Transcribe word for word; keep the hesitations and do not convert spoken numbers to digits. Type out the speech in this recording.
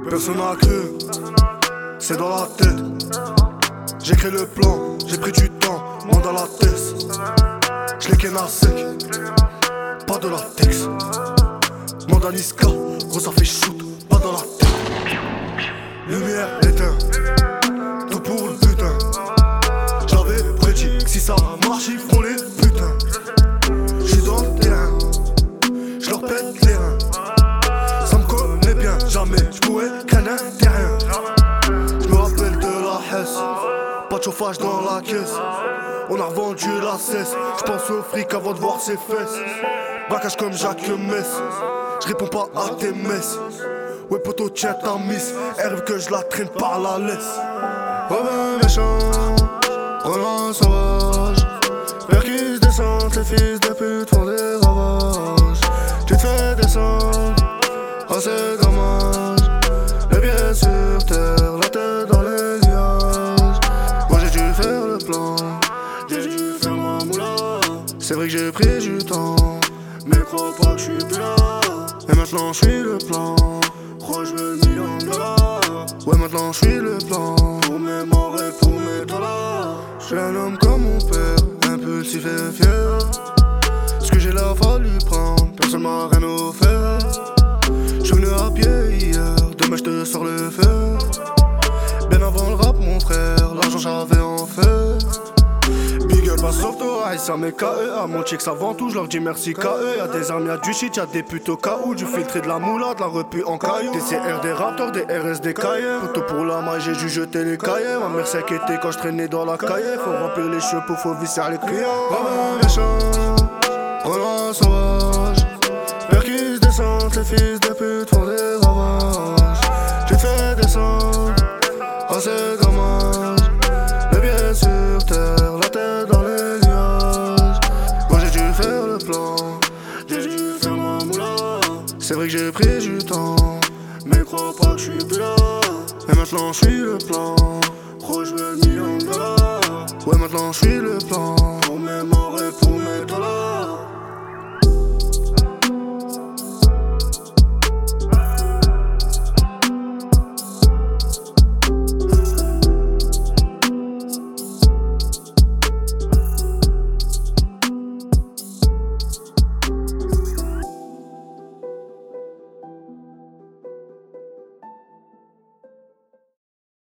Personne n'a cru, c'est dans la tête. J'ai créé le plan, j'ai pris du temps, monde à la tête. J'l'ai ken à sec, pas de latex. Monde à Niska, gros ça fait shoot, pas dans la tête. Lumière éteinte, tout pour le putain. J'avais prédit que si ça marche ils feront les putains. J'suis dans le terrain, j'leur pète les reins. Ça me connaît bien, jamais j'pourrais craindre un terrain. J'me rappelle de la Hesse, pas de chauffage dans la caisse. On a revendu la cesse, j'pense au fric avant de voir ses fesses. Braquage comme Jacques Mess, j'réponds pas à tes messes. Ouais poto tiens ta miss, elle rêve que je la traîne par la laisse. Ouais ben méchant, Roland sauvage. Vers qui se descendent, les fils de pute font des ravages. Tu te fais descendre, oh c'est dommage. Les pieds sur terre, la tête dans les nuages. Moi j'ai dû faire le plan, j'ai dû faire ma moula. C'est vrai que j'ai pris du temps, mais crois pas que je suis plus là. Et maintenant je suis le plan, crois je veux le million de dollars. Ouais maintenant je suis le plan, pour mes morts et pour mes dollars. Je suis un homme comme mon père, impulsif et fier. Ce que j'ai là fallu prendre, personne m'a rien offert. Je suis venu à pied hier, demain je te sors le feu. Bien avant le rap mon frère, l'argent j'avais en fait. Big up à Softo, Aïssa mes K E. À mon check ça vend tout, je leur dis merci K E. Y'a des armes, y'a du shit, y'a des putes au cas où. Du filtré de la moula, de la repu en caillou. Des C R, des Raptors, des R S, des Cahiers. Photo pour la maille, j'ai dû jeter les cahiers. Ma mère s'inquiétait quand je traînais dans la cahier. Faut remplir les cheveux, faut visser les clients. Oh ben méchant, Roland sauvage. Vers qui se descendent, les fils de pute font des ravages. Tu te fais descendre, oh c'est dommage. Les pieds sur terre, la tête dans les nuages. Moi j'ai dû faire le plan, j'ai dû faire ma moula. C'est vrai que j'ai pris du temps, mais crois pas que je suis plus là. Et maintenant je suis le plan, gros je veux le million de dollars. Ouais maintenant je suis le plan, pour mes morts et pour